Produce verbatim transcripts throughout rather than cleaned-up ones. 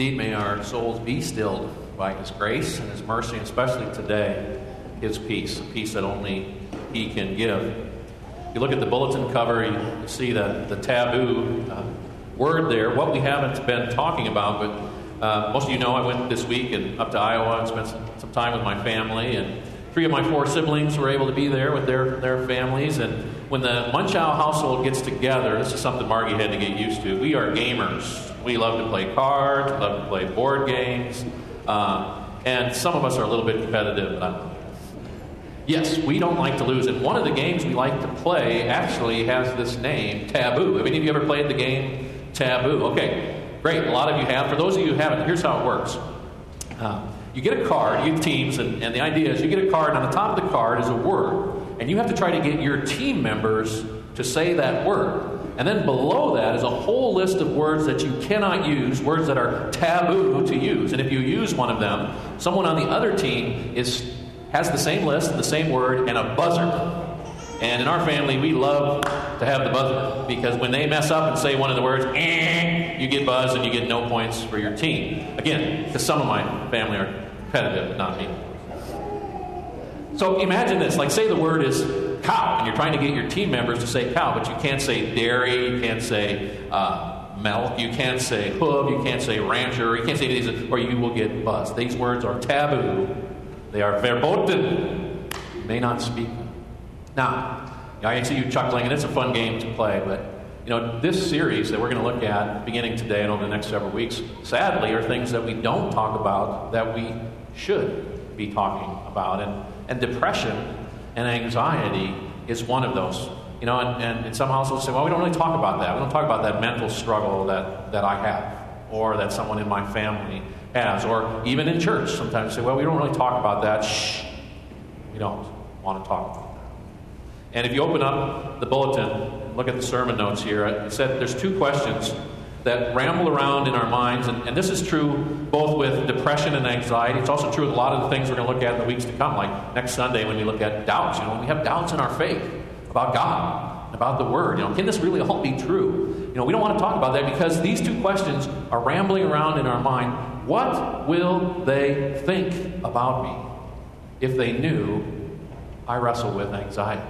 Indeed, may our souls be stilled by His grace and His mercy, and especially today, His peace, a peace that only He can give. If you look at the bulletin cover, you see the, the taboo uh, word there, what we haven't been talking about, but uh, most of you know I went this week and up to Iowa and spent some, some time with my family, and three of my four siblings were able to be there with their, their families. And when the Munchow household gets together, this is something Margie had to get used to. We are gamers. We love to play cards, we love to play board games, uh, and some of us are a little bit competitive. But I'm, yes, we don't like to lose. And one of the games we like to play actually has this name, Taboo. Have any of you ever played the game Taboo? Okay, great. A lot of you have. For those of you who haven't, here's how it works. Uh, You get a card, you get teams, and, and the idea is you get a card, and on the top of the card is a word. And you have to try to get your team members to say that word. And then below that is a whole list of words that you cannot use, words that are taboo to use. And if you use one of them, someone on the other team is has the same list, the same word, and a buzzer. And in our family, we love to have the buzzer, because when they mess up and say one of the words, eh, you get buzzed and you get no points for your team. Again, because some of my family are competitive, but not me. So imagine this, like say the word is cow, and you're trying to get your team members to say cow, but you can't say dairy, you can't say uh, milk, you can't say hoof, you can't say rancher, you can't say these, or you will get buzzed. These words are taboo. They are verboten. You may not speak them. Now, I see you chuckling, and it's a fun game to play, but you know, this series that we're going to look at beginning today and over the next several weeks, sadly, are things that we don't talk about that we should be talking about. And, and depression and anxiety is one of those. You know, and, and, and some households say, well, we don't really talk about that. We don't talk about that mental struggle that, that I have, or that someone in my family has, or even in church. Sometimes say, well, we don't really talk about that. Shh. We don't want to talk about that. And if you open up the bulletin, look at the sermon notes here, it said there's two questions that ramble around in our minds, and, and this is true both with depression and anxiety. It's also true with a lot of the things we're going to look at in the weeks to come, like next Sunday when we look at doubts. You know, when we have doubts in our faith about God, about the Word, you know, can this really all be true? You know, we don't want to talk about that because these two questions are rambling around in our mind. What will they think about me if they knew I wrestle with anxiety?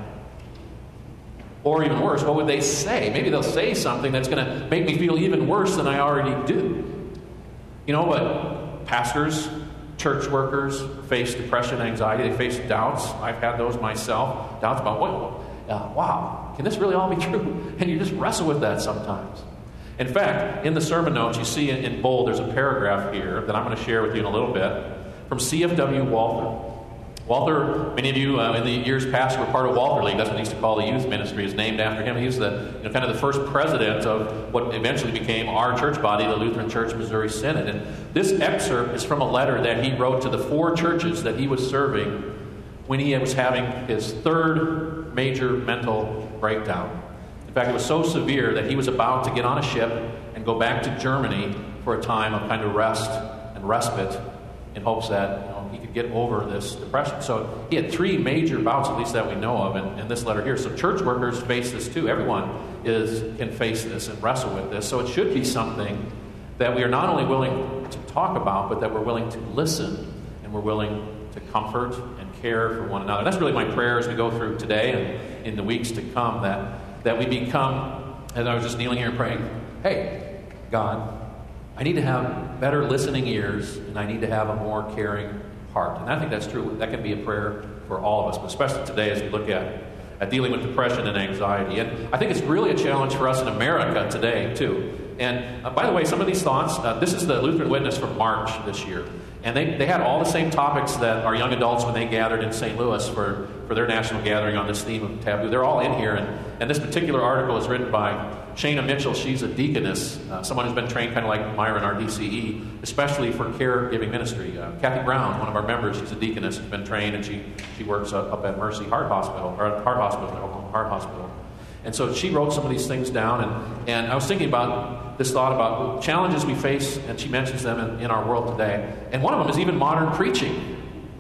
Or even worse, what would they say? Maybe they'll say something that's going to make me feel even worse than I already do. You know, but pastors, church workers face depression, anxiety. They face doubts. I've had those myself. Doubts about, what? Uh, wow, can this really all be true? And you just wrestle with that sometimes. In fact, in the sermon notes, you see in bold, there's a paragraph here that I'm going to share with you in a little bit from C F W Walther. Walther, many of you uh, in the years past were part of Walther League. That's what they used to call the youth ministry. It's named after him. He was the, you know, kind of the first president of what eventually became our church body, the Lutheran Church Missouri Synod. And this excerpt is from a letter that he wrote to the four churches that he was serving when he was having his third major mental breakdown. In fact, it was so severe that he was about to get on a ship and go back to Germany for a time of kind of rest and respite in hopes that, you know, he could get over this depression. So he had three major bouts, at least that we know of, in, in this letter here. So church workers face this too. Everyone is can face this and wrestle with this. So it should be something that we are not only willing to talk about, but that we're willing to listen and we're willing to comfort and care for one another. That's really my prayer as we go through today and in the weeks to come, that, that we become, and I was just kneeling here and praying, hey, God, I need to have better listening ears, and I need to have a more caring heart. And I think that's true. That can be a prayer for all of us, but especially today as we look at, at dealing with depression and anxiety. And I think it's really a challenge for us in America today, too. And uh, by the way, some of these thoughts, uh, this is the Lutheran Witness from March this year. And they, they had all the same topics that our young adults, when they gathered in Saint Louis for, for their national gathering on this theme of taboo, they're all in here. And, and this particular article is written by Shana Mitchell. She's a deaconess, uh, someone who's been trained kind of like Myron, our D C E, especially for caregiving ministry. Uh, Kathy Brown, one of our members, she's a deaconess, has been trained, and she, she works up, up at Mercy Heart Hospital, or Heart Hospital, Oklahoma Heart Hospital. And so she wrote some of these things down, and, and I was thinking about this thought about challenges we face, and she mentions them in, in our world today. And one of them is even modern preaching.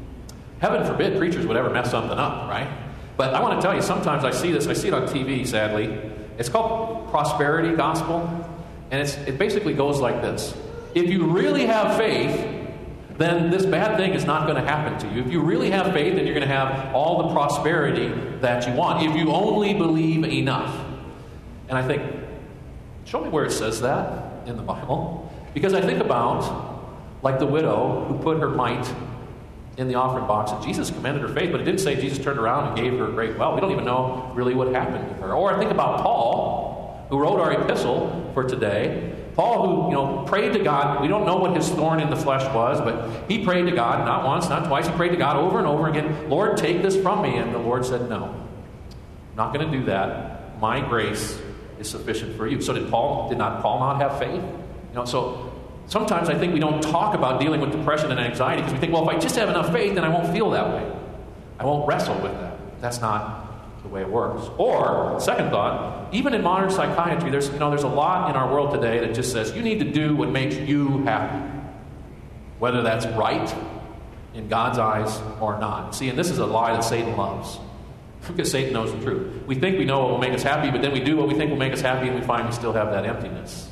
Heaven forbid preachers would ever mess something up, right? But I want to tell you, sometimes I see this, I see it on T V, sadly. It's called prosperity gospel, and it's, it basically goes like this. If you really have faith, then this bad thing is not going to happen to you. If you really have faith, then you're going to have all the prosperity that you want. If you only believe enough. And I think, show me where it says that in the Bible. Because I think about, like the widow who put her mite in the offering box, and Jesus commended her faith, but it didn't say Jesus turned around and gave her great wealth. We don't even know really what happened to her. Or I think about Paul, who wrote our epistle for today. Paul, who, you know, prayed to God. We don't know what his thorn in the flesh was, but he prayed to God, not once, not twice. He prayed to God over and over again, Lord, take this from me. And the Lord said, no, I'm not going to do that. My grace is sufficient for you. So did Paul, did not Paul not have faith? You know, so sometimes I think we don't talk about dealing with depression and anxiety because we think, well, if I just have enough faith, then I won't feel that way. I won't wrestle with that. That's not the way it works. Or, second thought, even in modern psychiatry, there's, you know, there's a lot in our world today that just says you need to do what makes you happy. Whether that's right in God's eyes or not. See, and this is a lie that Satan loves. Because Satan knows the truth. We think we know what will make us happy, but then we do what we think will make us happy, and we find we still have that emptiness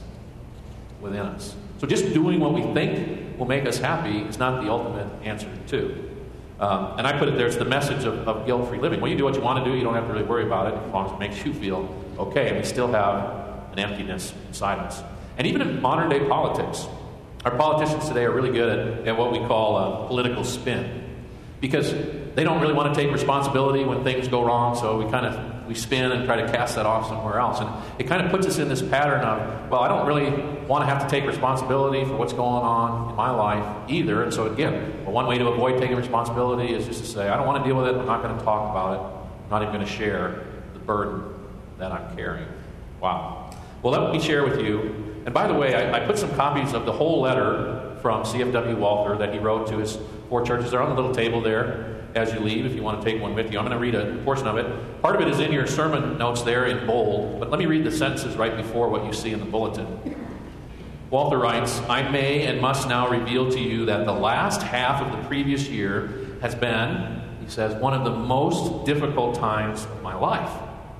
within us. So just doing what we think will make us happy is not the ultimate answer too. Um, and I put it there, it's the message of, of guilt-free living. When you do what you want to do, you don't have to really worry about it as long as it makes you feel okay. And we still have an emptiness inside us. And even in modern-day politics, our politicians today are really good at, at what we call a political spin. Because they don't really want to take responsibility when things go wrong, so we kind of we spin and try to cast that off somewhere else. And it kind of puts us in this pattern of, well, I don't really want to have to take responsibility for what's going on in my life either. And so again, well, one way to avoid taking responsibility is just to say, I don't want to deal with it, I'm not going to talk about it, I'm not even going to share the burden that I'm carrying. Wow. Well, let me share with you, and by the way, I, I put some copies of the whole letter from C F W Walther that he wrote to his four churches. They're on the little table there as you leave if you want to take one with you. I'm going to read a portion of it. Part of it is in your sermon notes there in bold, but let me read the sentences right before what you see in the bulletin. Walther writes, I may and must now reveal to you that the last half of the previous year has been, he says, one of the most difficult times of my life.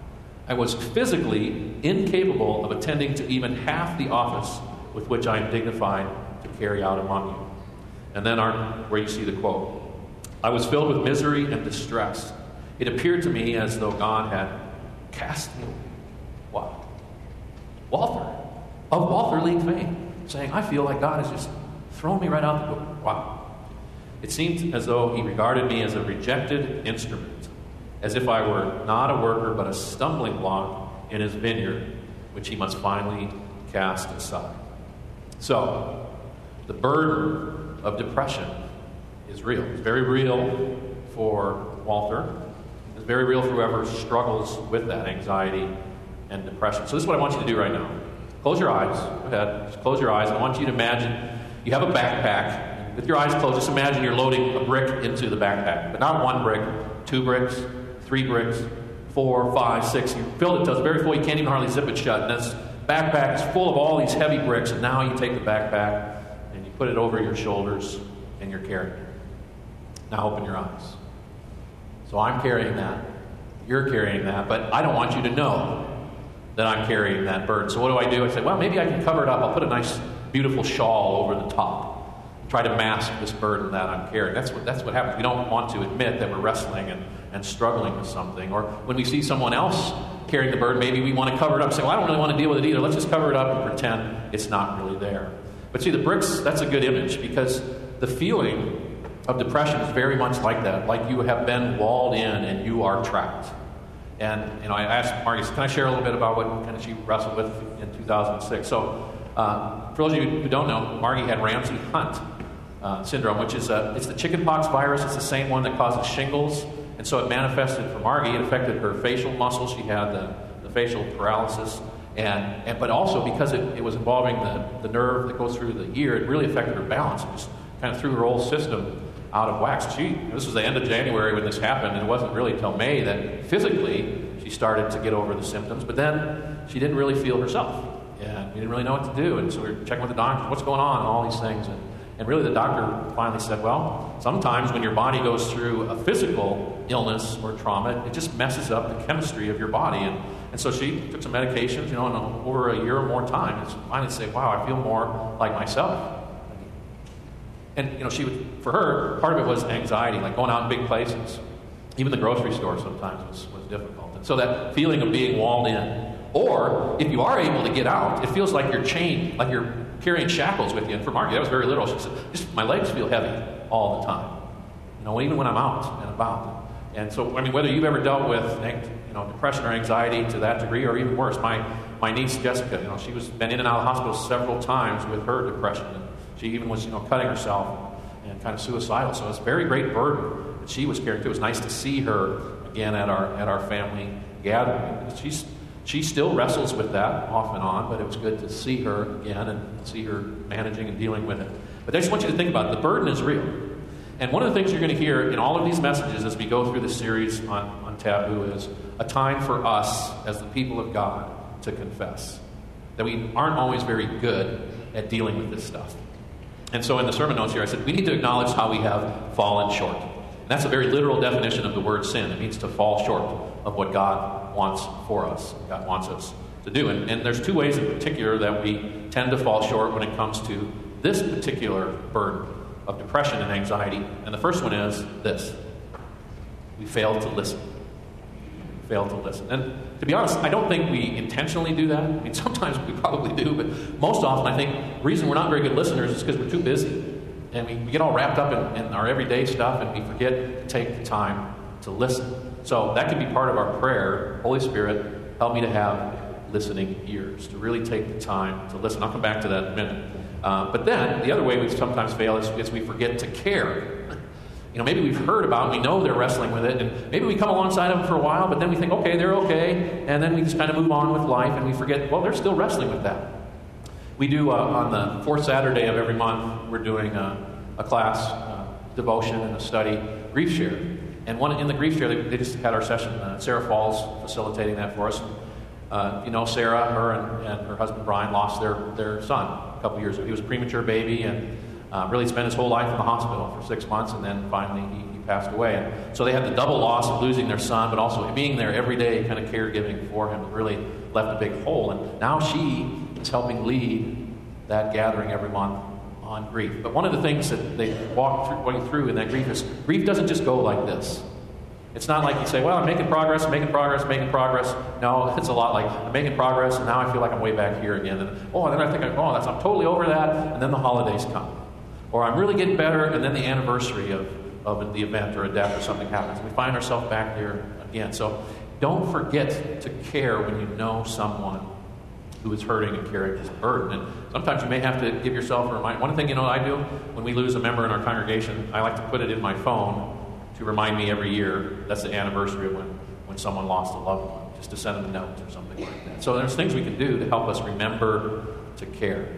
I was physically incapable of attending to even half the office with which I am dignified to carry out among you. And then our, where you see the quote, I was filled with misery and distress. It appeared to me as though God had cast me. Wow. Walther, of Walther League fame, saying, I feel like God has just thrown me right out the door. Wow. It seemed as though he regarded me as a rejected instrument, as if I were not a worker but a stumbling block in his vineyard, which he must finally cast aside. So, the burden of depression is real. It's very real for Walther. It's very real for whoever struggles with that anxiety and depression. So this is what I want you to do right now. Close your eyes. Go ahead. Just close your eyes. I want you to imagine you have a backpack. With your eyes closed, just imagine you're loading a brick into the backpack. But not one brick, two bricks, three bricks, four, five, six. You filled it till it's very full. You can't even hardly zip it shut. And this backpack is full of all these heavy bricks. And now you take the backpack and you put it over your shoulders and you're carrying it. Now open your eyes. So I'm carrying that. You're carrying that. But I don't want you to know that I'm carrying that burden. So what do I do? I say, well, maybe I can cover it up. I'll put a nice, beautiful shawl over the top. Try to mask this burden that I'm carrying. That's what, that's what happens. We don't want to admit that we're wrestling and, and struggling with something. Or when we see someone else carrying the burden, maybe we want to cover it up and say, well, I don't really want to deal with it either. Let's just cover it up and pretend it's not really there. But see, the bricks, that's a good image because the feeling of depression is very much like that, like you have been walled in and you are trapped. And you know, I asked Margie, can I share a little bit about what kind of she wrestled with in two thousand six? So, uh, for those of you who don't know, Margie had Ramsay Hunt uh, syndrome, which is a, it's the chickenpox virus. It's the same one that causes shingles, and so it manifested for Margie. It affected her facial muscles. She had the, the facial paralysis, and, and but also because it, it was involving the, the nerve that goes through the ear, it really affected her balance. It just kind of threw her whole system out of whack. She, this was the end of January when this happened, and it wasn't really until May that physically she started to get over the symptoms, but then she didn't really feel herself, and we didn't really know what to do, and so we were checking with the doctor, what's going on, and all these things, and, and really the doctor finally said, well, sometimes when your body goes through a physical illness or trauma, it just messes up the chemistry of your body, and, And so she took some medications, you know, and over a year or more time, it's finally say, wow, I feel more like myself. And, you know, she would, for her, part of it was anxiety, like going out in big places. Even the grocery store sometimes was, was difficult. And so that feeling of being walled in. Or, if you are able to get out, it feels like you're chained, like you're carrying shackles with you. And for Margie, that was very literal. She said, just my legs feel heavy all the time. You know, even when I'm out and about. And so, I mean, whether you've ever dealt with, you know, depression or anxiety to that degree, or even worse, my, my niece Jessica, you know, she was been in and out of the hospital several times with her depression. And she even was, you know, cutting herself and kind of suicidal. So it's a very great burden that she was carrying too. It was nice to see her again at our at our family gathering. She's she still wrestles with that off and on, but it was good to see her again and see her managing and dealing with it. But I just want you to think about it. The burden is real. And one of the things you're going to hear in all of these messages as we go through this series on, on taboo is a time for us as the people of God to confess that we aren't always very good at dealing with this stuff. And so in the sermon notes here, I said, we need to acknowledge how we have fallen short. And that's a very literal definition of the word sin. It means to fall short of what God wants for us, God wants us to do. And, and there's two ways in particular that we tend to fall short when it comes to this particular burden of depression and anxiety. And the first one is this. We fail to listen. We fail to listen. And to be honest, I don't think we intentionally do that. I mean, sometimes we probably do, but most often I think the reason we're not very good listeners is because we're too busy. And we, we get all wrapped up in, in our everyday stuff and we forget to take the time to listen. So that can be part of our prayer. Holy Spirit, help me to have listening ears, to really take the time to listen. I'll come back to that in a minute. Uh, but then, the other way we sometimes fail is, is we forget to care. You know, maybe we've heard about it, we know they're wrestling with it, and maybe we come alongside of them for a while, but then we think, okay, they're okay, and then we just kind of move on with life, and we forget, well, they're still wrestling with that. We do, uh, on the fourth Saturday of every month, we're doing a, a class, uh, devotion and a study, Grief Share. And one in the Grief Share, they, they just had our session, uh, Sarah Falls facilitating that for us. Uh, you know, Sarah, her and, and her husband Brian lost their, their son a couple years ago. He was a premature baby and uh, really spent his whole life in the hospital for six months, and then finally he, he passed away. And so they had the double loss of losing their son, but also being there every day, kind of caregiving for him, really left a big hole. And now she is helping lead that gathering every month on grief. But one of the things that they walk through, walk through in that grief is grief doesn't just go like this. It's not like you say, well, I'm making progress, I'm making progress, making progress. No, it's a lot like, I'm making progress, and now I feel like I'm way back here again. And, oh, and then I think, oh, that's, I'm totally over that, and then the holidays come. Or I'm really getting better, and then the anniversary of, of the event or a death or something happens. And we find ourselves back there again. So don't forget to care when you know someone who is hurting and carrying this burden. And sometimes you may have to give yourself a reminder. One thing, you know, I do when we lose a member in our congregation, I like to put it in my phone to remind me every year that's the anniversary of when, when someone lost a loved one, just to send them a note or something like that. So there's things we can do to help us remember to care.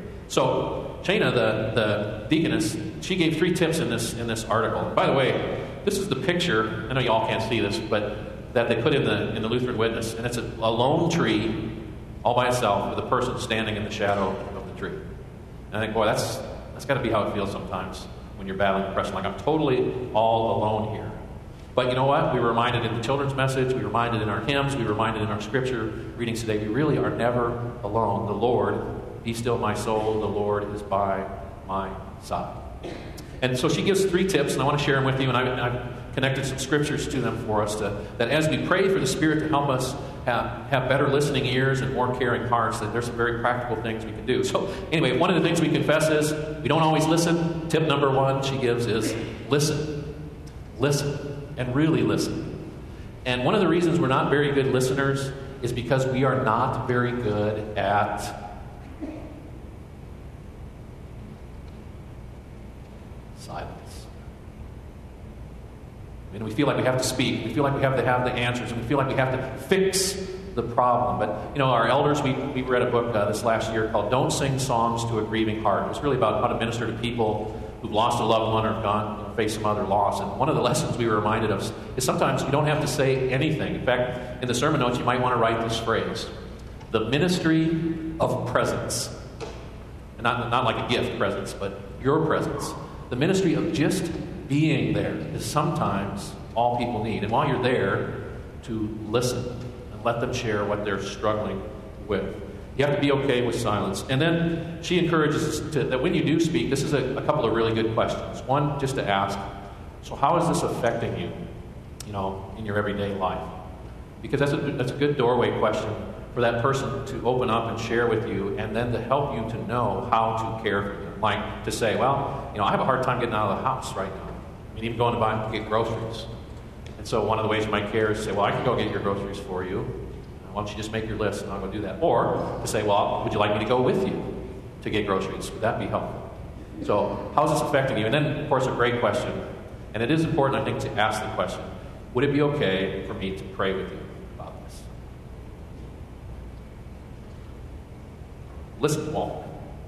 So Shana, the, the deaconess, she gave three tips in this in this article. By the way, this is the picture, I know you all can't see this, but that they put in the in the Lutheran Witness, and it's a, a lone tree all by itself with a person standing in the shadow of the tree. And I think, boy, that's that's got to be how it feels sometimes when you're battling depression. Like, I'm totally all alone here. But you know what? We were reminded in the children's message, we were reminded in our hymns, we were reminded in our scripture readings today, we really are never alone. The Lord, be still my soul, the Lord is by my side. And so she gives three tips, and I want to share them with you, and I've, I've connected some scriptures to them for us, to, that as we pray for the Spirit to help us have, have better listening ears and more caring hearts, that there's some very practical things we can do. So anyway, one of the things we confess is we don't always listen. Tip number one she gives is listen. Listen. And really listen. And one of the reasons we're not very good listeners is because we are not very good at silence. I mean, we feel like we have to speak. We feel like we have to have the answers. And we feel like we have to fix the problem. But, you know, our elders, we, we read a book uh, this last year called Don't Sing Songs to a Grieving Heart. It was really about how to minister to people who've lost a loved one or have gone, you know, faced some other loss. And one of the lessons we were reminded of is sometimes you don't have to say anything. In fact, in the sermon notes, you might want to write this phrase: the ministry of presence. And not, not like a gift presence, but your presence. The ministry of just being there is sometimes all people need. And while you're there, to listen and let them share what they're struggling with. You have to be okay with silence. And then she encourages us to, that when you do speak, this is a, a couple of really good questions. One, just to ask, so how is this affecting you, you know, in your everyday life? Because that's a, that's a good doorway question for that person to open up and share with you, and then to help you to know how to care for them. Like to say, well, you know, I have a hard time getting out of the house right now. I mean, even going to buy to get groceries. And so one of the ways you might care is to say, well, I can go get your groceries for you. Why don't you just make your list and I'll go do that? Or to say, well, would you like me to go with you to get groceries? Would that be helpful? So how is this affecting you? And then, of course, a great question. And it is important, I think, to ask the question, would it be okay for me to pray with you about this? Listen, Walt.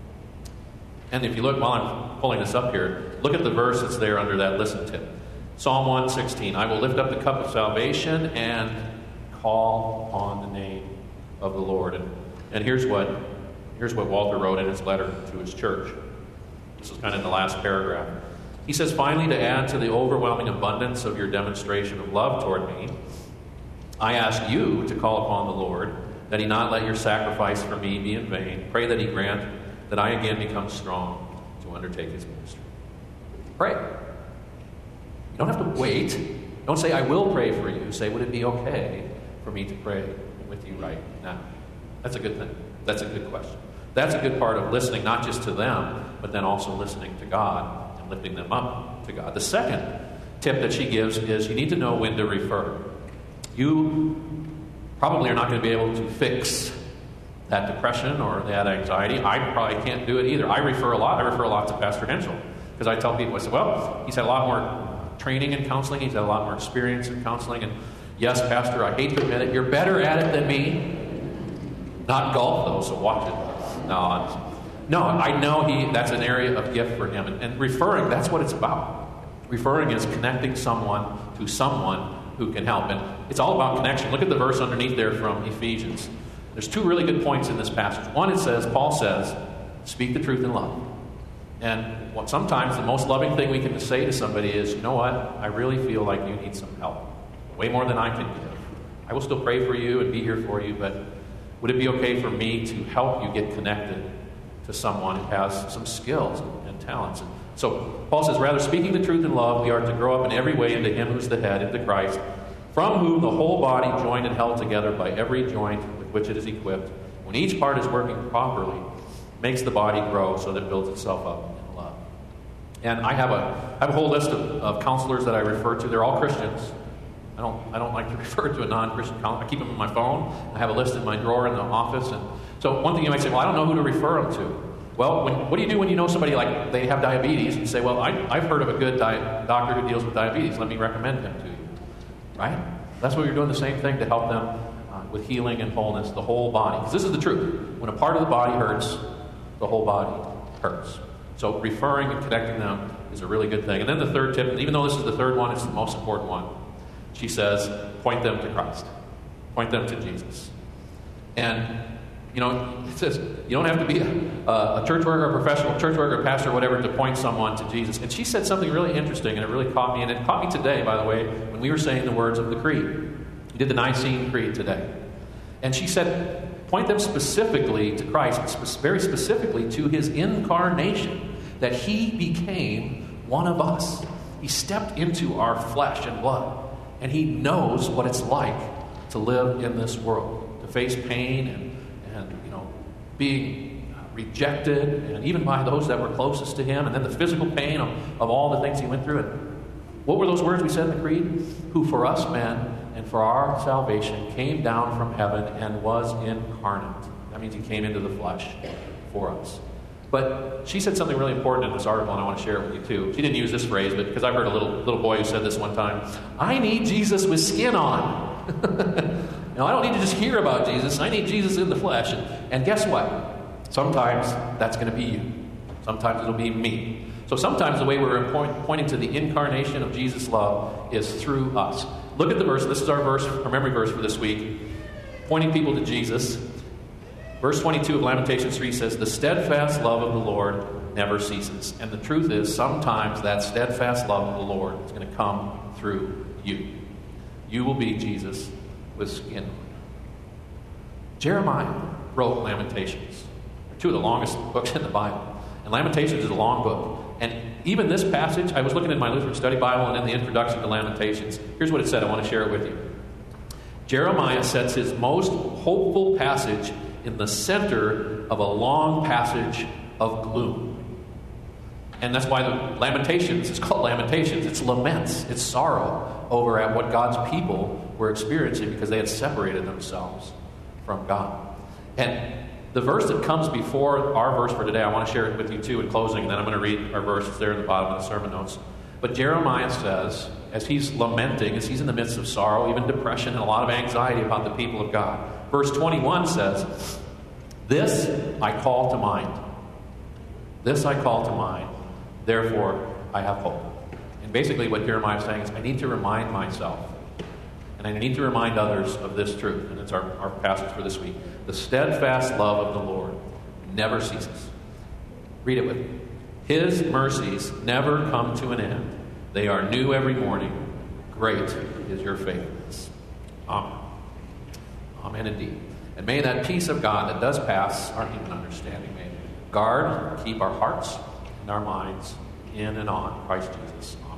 And if you look, while I'm pulling this up here, look at the verse that's there under that listen tip. Psalm one sixteen, I will lift up the cup of salvation and call upon the name of the Lord. And, and here's what here's what Walter wrote in his letter to his church. This is kind of in the last paragraph. He says, finally, to add to the overwhelming abundance of your demonstration of love toward me, I ask you to call upon the Lord, that he not let your sacrifice for me be in vain. Pray that he grant that I again become strong to undertake his ministry. Pray. You don't have to wait. Don't say, I will pray for you. Say, would it be okay for me to pray with you right now? That's a good thing. That's a good question. That's a good part of listening, not just to them, but then also listening to God and lifting them up to God. The second tip that she gives is you need to know when to refer. You probably are not going to be able to fix that depression or that anxiety. I probably can't do it either. I refer a lot. I refer a lot to Pastor Henschel because I tell people, I say, well, he's had a lot more training in counseling. He's had a lot more experience in counseling. And yes, Pastor, I hate to admit it, you're better at it than me. Not golf, though, so watch it. No, I'm, no, I know he. That's an area of gift for him. And, and referring, that's what it's about. Referring is connecting someone to someone who can help. And it's all about connection. Look at the verse underneath there from Ephesians. There's two really good points in this passage. One, it says, Paul says, speak the truth in love. And what sometimes the most loving thing we can say to somebody is, you know what, I really feel like you need some help. Way more than I can give. I will still pray for you and be here for you, but would it be okay for me to help you get connected to someone who has some skills and talents? And so Paul says, rather, speaking the truth in love, we are to grow up in every way into him who's the head, into Christ, from whom the whole body, joined and held together by every joint with which it is equipped, when each part is working properly, makes the body grow so that it builds itself up in love. And I have a, I have a whole list of, of counselors that I refer to. They're all Christians. I don't, I don't like to refer to a non-Christian counselor. I keep them in my phone. I have a list in my drawer in the office. And so one thing you might say, well, I don't know who to refer them to. Well, when, what do you do when you know somebody like they have diabetes? You say, well, I, I've heard of a good di- doctor who deals with diabetes. Let me recommend him to you. Right? That's what you're doing, the same thing to help them uh, with healing and wholeness, the whole body. Because this is the truth. When a part of the body hurts, the whole body hurts. So referring and connecting them is a really good thing. And then the third tip, and even though this is the third one, it's the most important one. She says, point them to Christ. Point them to Jesus. And, you know, it says, you don't have to be a, a church worker, a professional church worker, a pastor, whatever, to point someone to Jesus. And she said something really interesting, and it really caught me. And it caught me today, by the way, when we were saying the words of the Creed. We did the Nicene Creed today. And she said, point them specifically to Christ, very specifically to his incarnation, that he became one of us. He stepped into our flesh and blood. And he knows what it's like to live in this world, to face pain and, and you know, being rejected, and even by those that were closest to him, and then the physical pain of, of all the things he went through. And what were those words we said in the Creed? Who for us men and for our salvation came down from heaven and was incarnate. That means he came into the flesh for us. But she said something really important in this article, and I want to share it with you too. She didn't use this phrase, but because I've heard a little little boy who said this one time, I need Jesus with skin on. Now, I don't need to just hear about Jesus. I need Jesus in the flesh. And, and guess what? Sometimes that's going to be you. Sometimes it'll be me. So sometimes the way we're point, pointing to the incarnation of Jesus' love is through us. Look at the verse. This is our verse, our memory verse for this week. Pointing people to Jesus. Verse twenty-two of Lamentations three says, the steadfast love of the Lord never ceases. And the truth is, sometimes that steadfast love of the Lord is going to come through you. You will be Jesus with skin. Jeremiah wrote Lamentations. They're two of the longest books in the Bible. And Lamentations is a long book. And even this passage, I was looking in my Lutheran Study Bible and in the introduction to Lamentations. Here's what it said. I want to share it with you. Jeremiah sets his most hopeful passage in the center of a long passage of gloom. And that's why the Lamentations, it's called Lamentations. It's laments. It's sorrow over at what God's people were experiencing because they had separated themselves from God. And the verse that comes before our verse for today, I want to share it with you too in closing, and then I'm going to read our verse. It's there in the bottom of the sermon notes. But Jeremiah says, as he's lamenting, as he's in the midst of sorrow, even depression, and a lot of anxiety about the people of God, verse twenty-one says, "This I call to mind. This I call to mind. Therefore I have hope." And basically what Jeremiah is saying is, I need to remind myself, and I need to remind others of this truth. And it's our, our passage for this week. The steadfast love of the Lord never ceases. Read it with me. His mercies never come to an end. They are new every morning. Great is your faithfulness. Amen. Amen indeed. And may that peace of God that does pass our human understanding, may guard, keep our hearts and our minds in and on Christ Jesus. Amen.